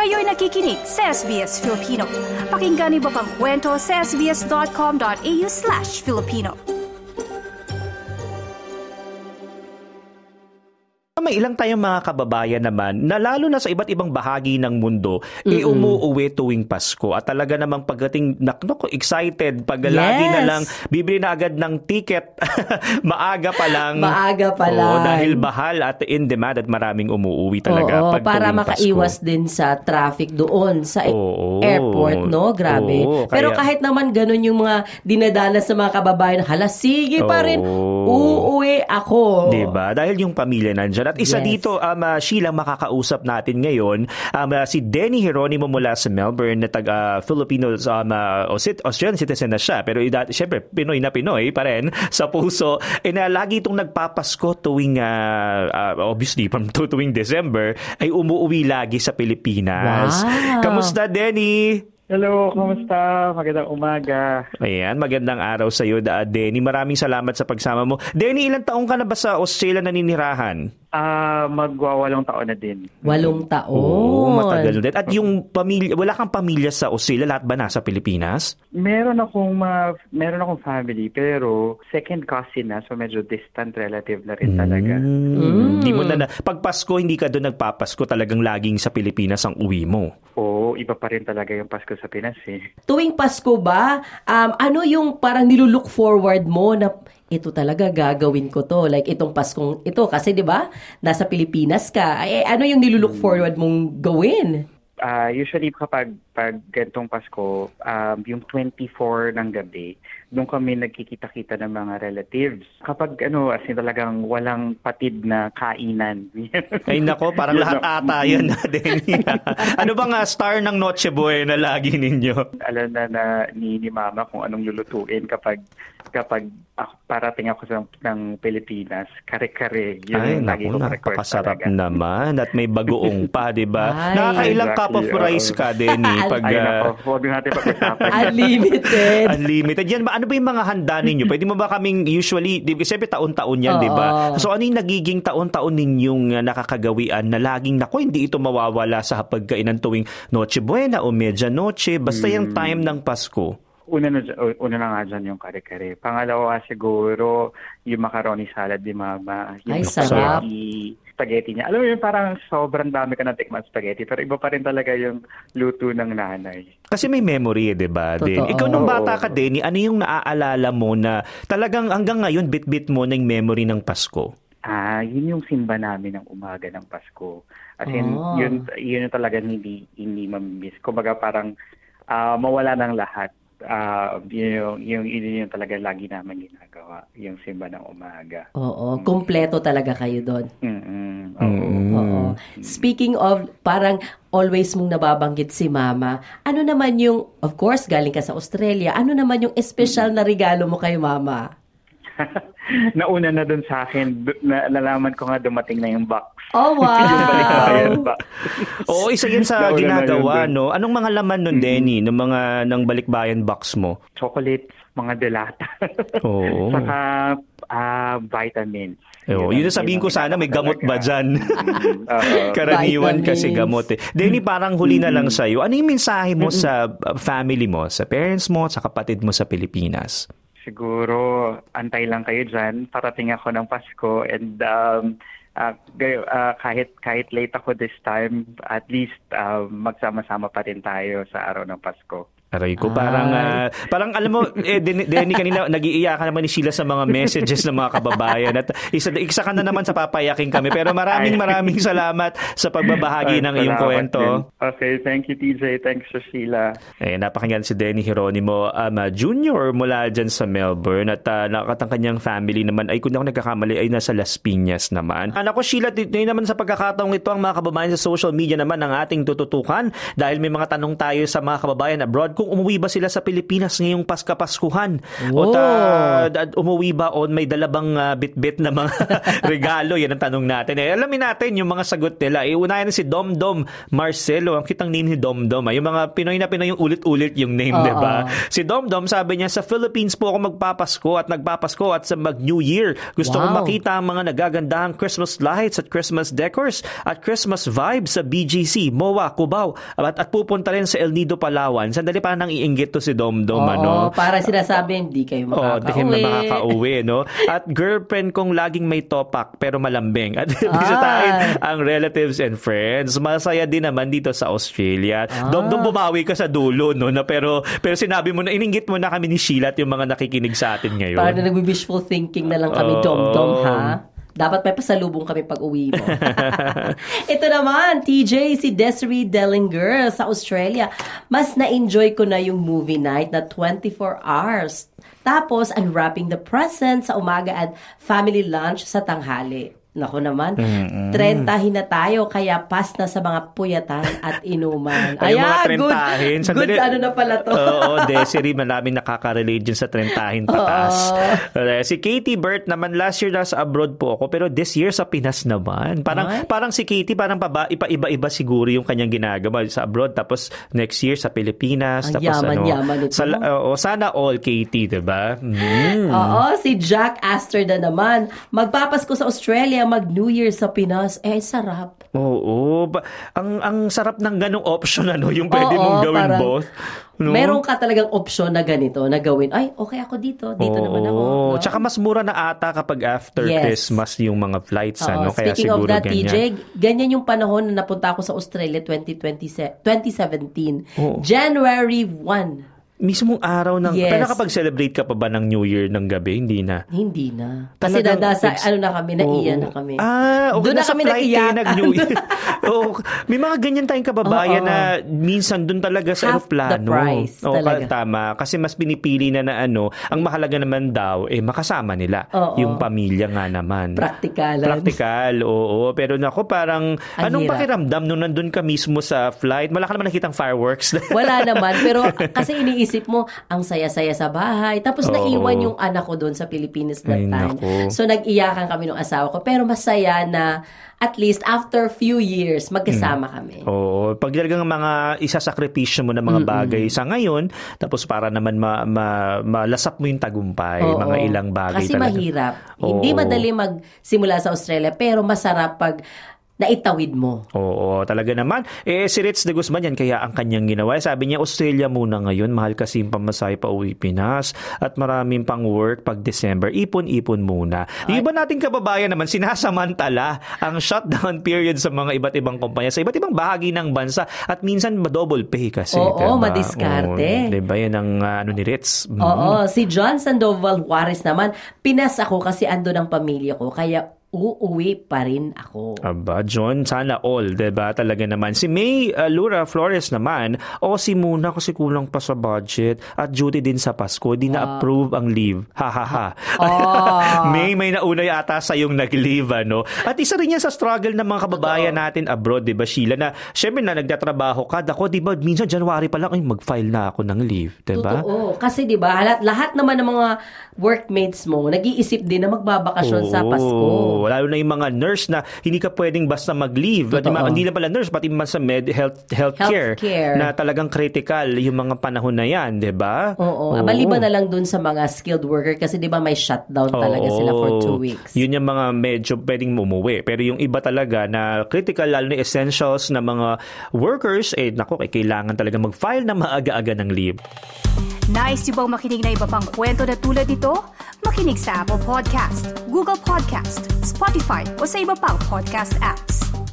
Kayo'y nakikinig sa SBS Filipino. Pakinggan niyo pa ang kwento sa sbs.com.au/Filipino. May ilang tayong mga kababayan naman na lalo na sa iba't ibang bahagi ng mundo umuuwi tuwing Pasko at talaga namang pagdating excited pag lagi na lang bibili na agad ng ticket maaga pa lang dahil bahal at in demand at maraming umuuwi talaga pag para makaiwas Pasko din sa traffic doon sa airport, no? Grabe. Pero kahit naman ganun yung mga dinadanas sa mga kababayan, sige pa rin uuwi ako, diba? Dahil yung pamilya nandyan. At isa dito, Sheila, makakausap natin ngayon, si Denny Jeronimo mula sa Melbourne na taga-Filipino, Australian citizen na siya. Pero siyempre, Pinoy na Pinoy pa rin sa puso. Na lagi itong nagpapasko tuwing, obviously, tuwing December, ay umuwi lagi sa Pilipinas. Wow. Kamusta, Denny? Hello, kumusta? Magandang umaga. Ayan, magandang araw sa iyo, Denny. Maraming salamat sa pagsama mo. Denny, ilang taong ka na ba sa Australia naninirahan? Magwa-8 taon na din. 8 taon. Matagal din. At yung pamilya, wala kang pamilya sa Australia, lahat ba nasa Pilipinas? Meron akong family, pero second cousin na, so medyo distant relative na rin talaga. Hindi mo na pag Pasko, hindi ka doon nagpapasko, talagang laging sa Pilipinas ang uwi mo. Oo, iba pa rin talaga yung Pasko sa Pinas eh. Tuwing Pasko ba, ano yung parang nilulook forward mo na ito talaga gagawin ko to, like itong Paskong ito, kasi 'di ba nasa Pilipinas ka, ano yung nilulook forward mong gawin? Usually kapag gantong Pasko, yung 24 ng gabi, doon kami nagkikita-kita ng mga relatives. Kapag as in talagang walang patid na kainan. Ay nako, parang lahat ata yan na din. Ano bang star ng Noche Buena lagi ninyo? Alam na ni Mama kung anong lulutuin kapag parating ako ng Pilipinas, kare-kare. Yun ay, naku, napakasarap naman. At may bagoong pa, di ba? Nakakailang cup of rice ka, Denny? Ay, nako, huwag natin pag-usapan. Unlimited. Yan ba? Ano ba yung mga handa ninyo? Pwede mo ba kaming usually, siyempre taon-taon yan, di ba? So, ano yung nagiging taon-taon ninyong nakakagawian na laging, naku, hindi ito mawawala sa pagkainan tuwing Noche Buena o Medianoche, basta yung time ng Pasko? Una na nga dyan yung kare-kare. Pangalawa siguro yung macaroni salad ni Mama. Ay, sarap. Spaghetti niya. Alam mo yun, parang sobrang dami ka natikman spaghetti. Pero iba pa rin talaga yung luto ng nanay. Kasi may memory, di ba? Ikaw nung bata ka, Denny, ano yung naaalala mo na talagang hanggang ngayon bit-bit mo ng memory ng Pasko? Yun yung simba namin ng umaga ng Pasko. As in, yun yung talaga hindi mamimiss. Kumbaga parang mawala ng lahat. Yung talaga lagi naman ginagawa, yung simba ng umaga. Oo, kompleto talaga kayo doon. Oo. Speaking of, parang always mong nababanggit si Mama, ano naman yung, of course, galing ka sa Australia, ano naman yung espesyal na regalo mo kay Mama? Nauna na dun sa akin, nalaman ko nga dumating na yung box. Oh, wow! Oo, isa yan sa ginagawa, no? Anong mga laman nun, Denny, ng balikbayan box mo? Chocolates, mga delata. Oo. Saka vitamins. Yun na sabihin ko, sana may gamot ba dyan? Karaniwan kasi gamot eh. Denny, parang huli na lang sa'yo. Ano yung mensahe mo sa family mo, sa parents mo, sa kapatid mo sa Pilipinas? Siguro, antay lang kayo dyan. Parating ako ng Pasko and kahit late ako this time, at least magsama-sama pa rin tayo sa araw ng Pasko. Aray ko, parang alam mo, Denny, kanina nag-iiyakan naman ni Sheila sa mga messages ng mga kababayan at isa ka na naman sa papayaking kami. Pero maraming salamat sa pagbabahagi ng iyong kwento. Okay, thank you TJ, thanks to Sheila. Napakinggan si Denny Jeronimo, Junior mula dyan sa Melbourne at nakatang kanyang family naman ay kung ako nagkakamali ay nasa Las Piñas naman. Ako Sheila, naman sa pagkakataong ito ang mga kababayan sa social media naman ang ating tututukan dahil may mga tanong tayo sa mga kababayan abroad kung umuwi ba sila sa Pilipinas ngayong Paskapaskuhan. Oh. O umuwi ba o may dalabang bit-bit na mga regalo? Yan ang tanong natin. Alamin natin yung mga sagot nila. Unahin na si Domdom Marcelo. Ang kitang name ni Domdom. Yung mga Pinoy na Pinoy yung ulit-ulit yung name, diba? Si Domdom, sabi niya, sa Philippines po ako magpapasko at sa mag-New Year. Gusto ko makita ang mga nagagandahang Christmas lights at Christmas decors at Christmas vibes sa BGC, MOA, Cubao. At pupunta rin sa El Nido, Palawan. Sandali pa nang iinggit to si Domdom. Para sinasabi, hindi kayo makakauwi. Hindi kayo makakauwi, no? At girlfriend kong laging may topak pero malambing. At bisitahin ang relatives and friends. Masaya din naman dito sa Australia. Domdom, bumawi ka sa dulo, no? Pero sinabi mo na, ininggit mo na kami ni Sheila at yung mga nakikinig sa atin ngayon. Parang nag-wishful thinking na lang kami, Domdom, ha? Dapat may pasalubong kami pag uwi mo. Ito naman, TJ, si Desiree Dellinger sa Australia. Mas na-enjoy ko na yung movie night na 24 hours. Tapos, unwrapping the presents sa umaga at family lunch sa tanghali. Nako naman, 30 na tayo, kaya pas na sa mga puyatan at inuman. Mga 30. Good ano na pala to. Desiree, maraming nakaka-relate dyan sa 30 patas. Si Katie Burt naman, last year nasa abroad po ako, pero this year sa Pinas naman. Parang si Katie, parang iba-iba siguro yung kanyang ginagawa sa abroad, tapos next year sa Pilipinas. Ang tapos yaman ito. Sana all Katie, diba? Si Jack Asterda naman, magpapasko sa Australia, mag-New Year sa Pinas. Sarap. Oo. Ang sarap ng ganong option, yung pwede mong gawin parang, both. No? Meron ka talagang option na ganito, na gawin. Ay, okay ako dito. Dito naman ako. No? Tsaka mas mura na ata kapag after Christmas yung mga flights. Kaya speaking siguro of that, ganyan. TJ, ganyan yung panahon na napunta ako sa Australia 2017. January 1. Mismong araw ng... Pero nakapag-celebrate ka pa ba ng New Year ng gabi? Hindi na. Hindi na. Kasi naiya na kami. Doon na kami nag-iyak. Nag-New Year. May mga ganyan tayong kababayan na minsan doon talaga sa aeroplano. Half the price talaga. Tama. Kasi mas pinipili na ang mahalaga naman daw, makasama nila. Yung pamilya nga naman. Praktikal, oo. Pero nako, parang, anong pakiramdam nung nandun ka mismo sa flight? Wala ka naman nakitang fireworks. Wala naman. Pero kasi iniisip mo, ang saya-saya sa bahay. Tapos naiwan yung anak ko doon sa Pilipinas that time. So nag-iyakan kami ng asawa ko. Pero masaya na at least after few years, magkasama kami. Oo. Pag talagang mga isasakripisyo mo na mga bagay sa ngayon, tapos para naman malasap mo yung tagumpay. Mga ilang bagay kasi talaga. Kasi mahirap. Hindi madali magsimula sa Australia, pero masarap pag naitawid mo. Oo, talaga naman. Si Ritz de Guzman yan, kaya ang kanyang ginawa. Sabi niya, Australia muna ngayon. Mahal kasi yung pamasahe pa uwi Pinas. At maraming pang work pag December. Ipon-ipon muna. Yung iba nating kababayan naman, sinasamantala ang shutdown period sa mga iba't ibang kumpanya sa iba't ibang bahagi ng bansa. At minsan, double pay kasi. Oo, madiskarte. Diba yan ang ni Ritz? Oo, si John Sandoval Juarez naman, Pinas ako kasi ando ng pamilya ko. Kaya uuwi pa rin ako. Aba, John, sana all, diba? Talaga naman. Si May Lura Flores naman, si muna kasi kulang pa sa budget at duty din sa Pasko. Di na-approve ang leave. Ha. May nauna yata sa yung nag-leave, At isa rin yan sa struggle ng mga kababayan natin abroad, diba, Sheila? Na, syempre na nagtatrabaho ka. Ako, diba, minsan January pa lang, mag-file na ako ng leave, diba? Totoo. Kasi, diba, lahat naman ng mga workmates mo, nag-iisip din na magbabakasyon sa Pasko. Lalo na yung mga nurse na hindi ka pwedeng basta mag-leave. At hindi lang pala nurse, pati man sa healthcare na talagang critical yung mga panahon na yan, di ba? Oo. Maliban na lang dun sa mga skilled worker kasi di ba may shutdown talaga sila for 2 weeks. Yun yung mga medyo pwedeng umuwi. Pero yung iba talaga na critical, lalo na essentials na mga workers, kailangan talaga mag-file na maaga-aga ng leave. Nice yung bang makinig na iba pang kwento na tulad ito? Makinig sa Apple Podcast, Google Podcast, Spotify o sa iba pang podcast apps.